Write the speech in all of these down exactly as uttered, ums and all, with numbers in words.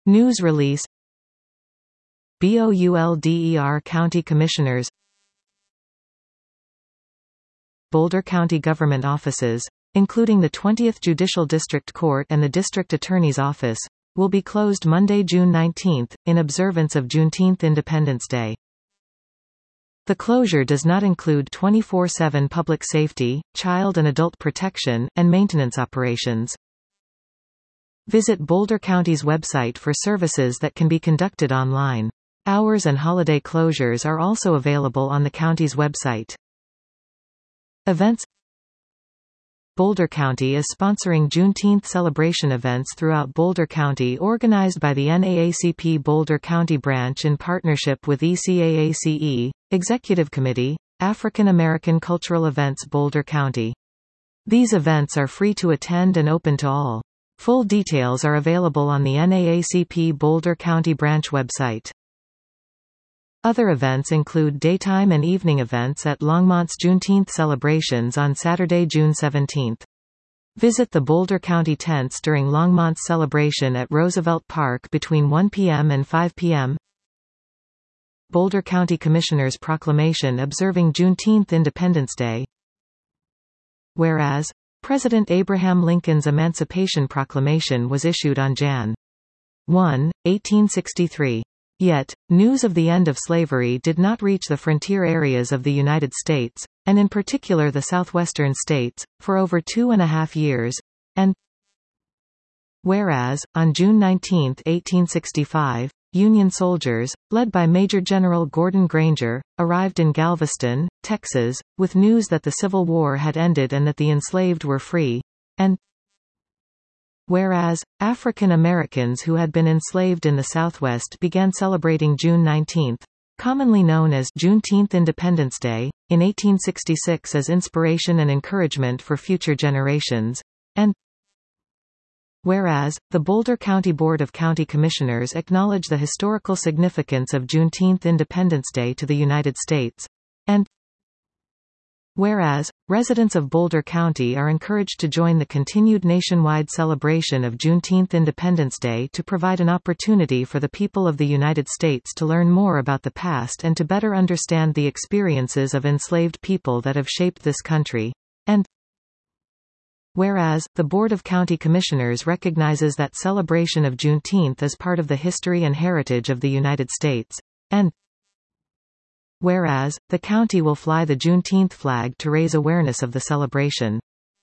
News release. Boulder County Commissioners. Boulder County government offices, including the twentieth Judicial District Court and the District Attorney's Office, will be closed Monday, June nineteenth, in observance of Juneteenth Independence Day. The closure does not include twenty-four seven public safety, child and adult protection, and maintenance operations. Visit Boulder County's website for services that can be conducted online. Hours and holiday closures are also available on the county's website. Events. Boulder County is sponsoring Juneteenth celebration events throughout Boulder County organized by the N double A C P Boulder County Branch in partnership with E C A A C E, Executive Committee, African American Cultural Events Boulder County. These events are free to attend and open to all. Full details are available on the N double A C P Boulder County Branch website. Other events include daytime and evening events at Longmont's Juneteenth celebrations on Saturday, June seventeenth. Visit the Boulder County tents during Longmont's celebration at Roosevelt Park between one p m and five p m Boulder County Commissioners' Proclamation observing Juneteenth Independence Day. Whereas, President Abraham Lincoln's Emancipation Proclamation was issued on January first, eighteen sixty-three. Yet, news of the end of slavery did not reach the frontier areas of the United States, and in particular the southwestern states, for over two and a half years, and whereas, on June nineteenth, eighteen sixty-five, Union soldiers, led by Major General Gordon Granger, arrived in Galveston, Texas, with news that the Civil War had ended and that the enslaved were free, and whereas, African Americans who had been enslaved in the Southwest began celebrating June nineteenth, commonly known as Juneteenth Independence Day, in eighteen sixty-six as inspiration and encouragement for future generations, and whereas, the Boulder County Board of County Commissioners acknowledge the historical significance of Juneteenth Independence Day to the United States, and whereas, residents of Boulder County are encouraged to join the continued nationwide celebration of Juneteenth Independence Day to provide an opportunity for the people of the United States to learn more about the past and to better understand the experiences of enslaved people that have shaped this country, and whereas, the Board of County Commissioners recognizes that celebration of Juneteenth is part of the history and heritage of the United States, and whereas, the county will fly the Juneteenth flag to raise awareness of the celebration.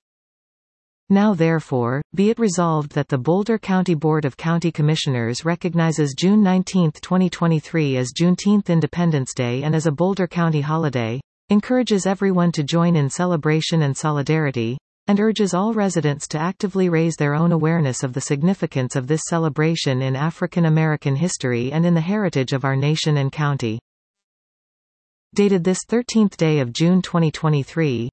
Now therefore, be it resolved that the Boulder County Board of County Commissioners recognizes June nineteenth twenty twenty-three as Juneteenth Independence Day and as a Boulder County holiday, encourages everyone to join in celebration and solidarity, and urges all residents to actively raise their own awareness of the significance of this celebration in African American history and in the heritage of our nation and county. Dated this thirteenth day of June twenty twenty-three.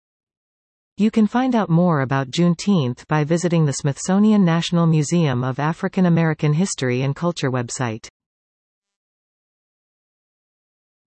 You can find out more about Juneteenth by visiting the Smithsonian National Museum of African American History and Culture website.